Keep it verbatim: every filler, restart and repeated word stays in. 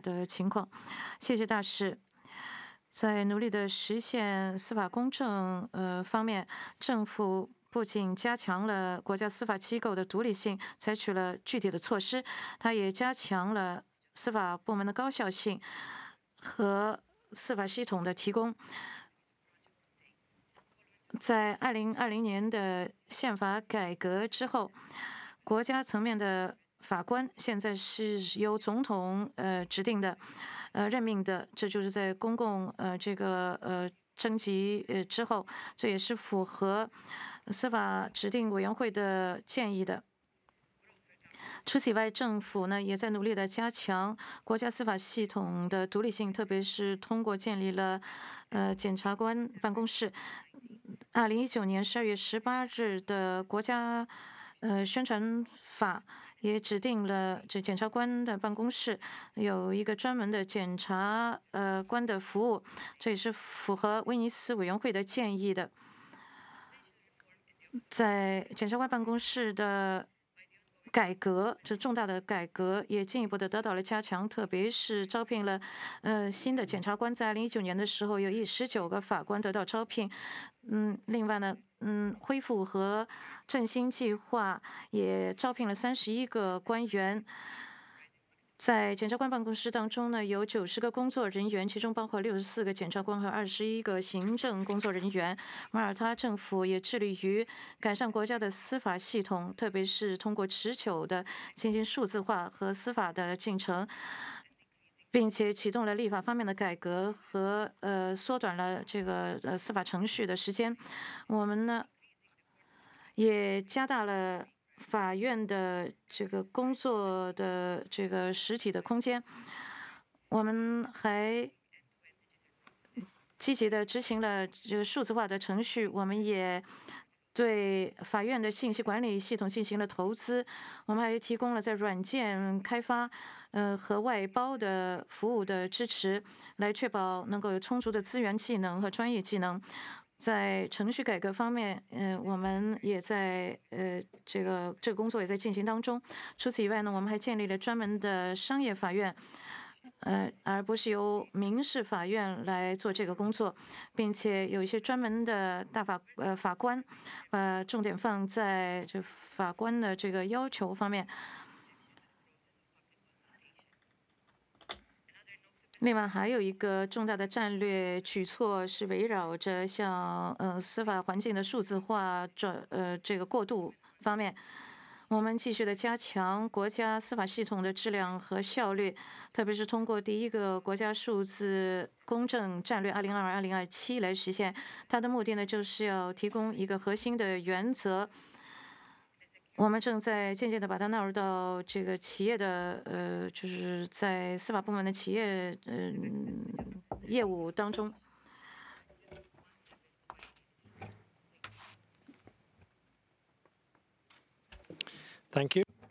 的情况。谢谢大使。在努力的实现司法公正呃方面，政府不仅加强了国家司法机构的独立性，采取了具体的措施，它也加强了司法部门的高效性和司法系统的提供。在二零二零年的宪法改革之后，国家层面的法官现在是由总统呃指定的，呃任命的，这就是在公共呃这个呃征集呃之后，这也是符合司法指定委员会的建议的。除此以外，政府呢也在努力的加强国家司法系统的独立性，特别是通过建立了呃检察官办公室。二零一九年十二月十八日的国家呃宣传法也指定了这检察官的办公室有一个专门的检察呃官的服务，这也是符合威尼斯委员会的建议的。在检察官办公室的改革，这重大的改革也进一步的得到了加强，特别是招聘了呃新的检察官，在二零一九年的时候，有一十九个法官得到招聘。嗯，另外呢，嗯，恢复和振兴计划也招聘了三十一个官员。在检察官办公室当中呢，有九十个工作人员，其中包括六十四个检察官和二十一个行政工作人员。马耳他政府也致力于改善国家的司法系统，特别是通过持久的进行数字化和司法的进程，并且启动了立法方面的改革和呃缩短了这个呃司法程序的时间。我们呢也加大了法院的这个工作的这个实体的空间。我们还积极的执行了这个数字化的程序，我们也对法院的信息管理系统进行了投资。我们还提供了在软件开发呃和外包的服务的支持，来确保能够有充足的资源、技能和专业技能。在程序改革方面，呃，我们也在呃这个这个工作也在进行当中。除此以外呢，我们还建立了专门的商业法院，呃，而不是由民事法院来做这个工作，并且有一些专门的大法呃法官，呃，重点放在这法官的这个要求方面。另外还有一个重大的战略举措是围绕着像呃司法环境的数字化转呃这个过渡方面，我们继续的加强国家司法系统的质量和效率，特别是通过第一个国家数字公正战略二零二二二零二七来实现。它的目的呢，就是要提供一个核心的原则。我们正在渐渐的把它纳入到这个企业的呃，就是在司法部门的企业嗯、业务当中。 Thank you.